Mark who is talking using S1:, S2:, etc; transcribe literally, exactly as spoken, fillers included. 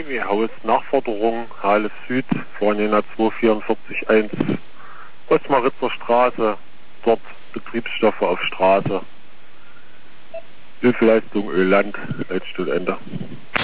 S1: Chemiehaus, Nachforderung, Hales Süd, Vornena zwei vier vier eins, Osmaritzer Straße, dort Betriebsstoffe auf Straße, Hilfeleistung Öland, Leitstundende.